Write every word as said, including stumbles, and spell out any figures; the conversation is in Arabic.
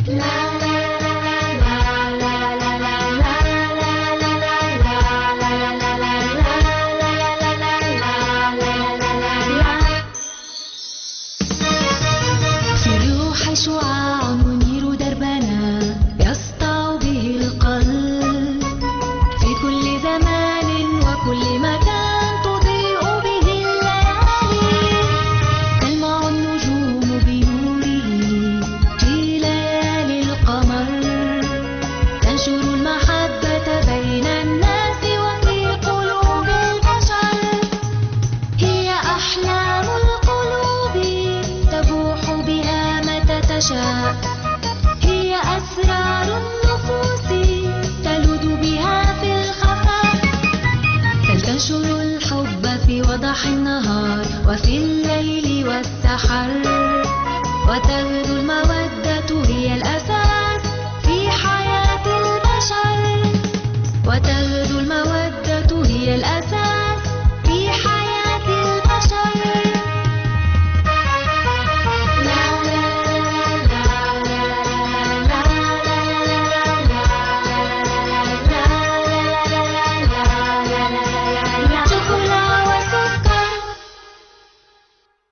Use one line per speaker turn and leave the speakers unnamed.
شعاع منير دربنا يسطع به القلب في كل زمان وكل مكان تضيء به الليالي تلمع النجوم بنوره في ليالي القمر تنشر المحبة بين الناس وفي قلوب البشر هي أحلام القلوب تبوح بها متى تشاء هي أسرار النفوس تلد بها في الخفاء فلتنشر الحب في وضح النهار وفي الليل والسحر وتغدو المودة هي الأساس في حياة البشر وتغدو المودة هي الأساس